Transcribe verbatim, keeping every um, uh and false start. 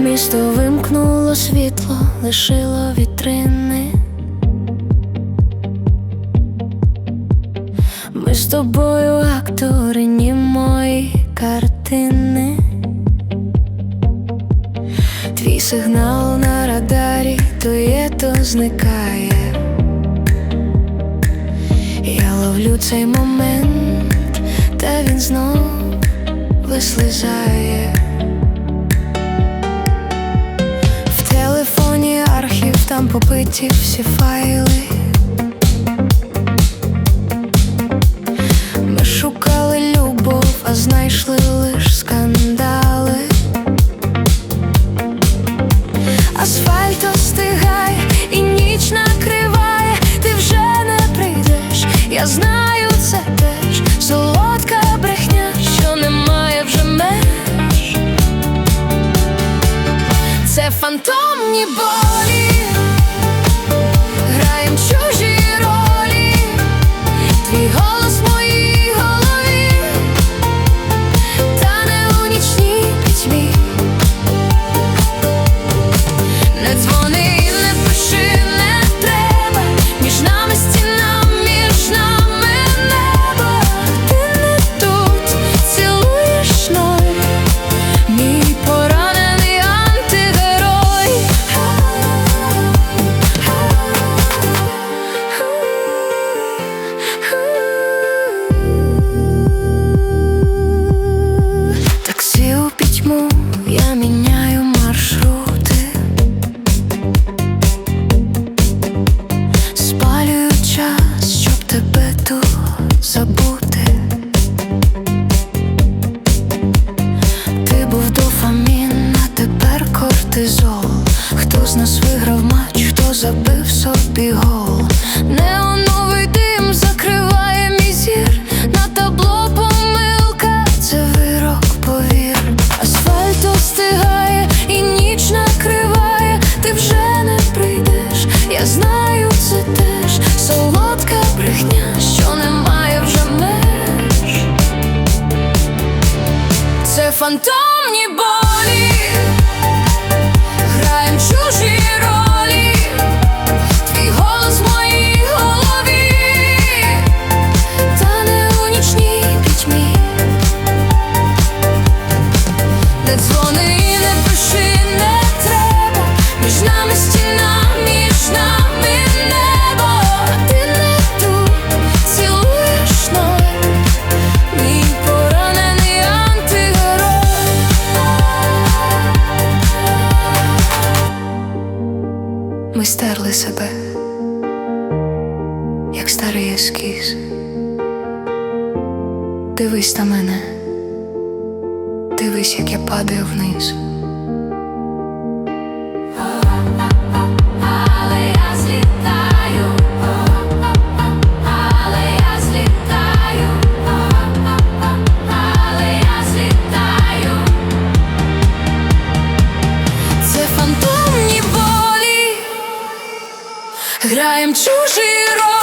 Місто вимкнуло світло, лишило вітрини. Ми з тобою актори німої картини. Твій сигнал на радарі то є, то зникає. Я ловлю цей момент, та він знов вислизає. В телефоні архів, там побиті всі файли. Ми шукали любов, а знайшли лиш скандали. Асфальт остигає і ніч накриває. Ти вже не прийдеш, я знаю це теж. Солодка брехня, що немає вже меж. Це фантомні болі, граєм чужі ролі. Твій голос в моїй голові тане у нічній пітьмі. Не дзвони і не пиши, не треба. Між нами стіна, між нами небо. Ти не тут, цілуєш ноль, мій поранений антигерой. Таксі у пітьму, я міняю маршрути. Спалюю час, щоб тебе тут забути. Ти був дофамін, а тепер кортизол. Хто з нас виграв матч, хто забив собі гол? Неоновий дим закриває мій зір. На табло помилка, це вирок, повір. Асфальт остигає і ніч накриває. Ти вже не прийдеш, я знаю це теж. Солодка брехня, що немає вже меж. Це фантомні болі, граєм чужі ролі. Твій голос в моїй голові тане у нічній пітьмі. Не дзвони і не пиши, не треба. Між нами стіна, між нами небо. Ти не тут, цілуєш ноль, мій поранений антигерой. Ми стерли себе, як старий ескіз. Дивись на мене, дивись, як я падаю вниз. Але я злітаю, але я злітаю, але я злітаю. Це фантомні болі, граєм чужі ролі.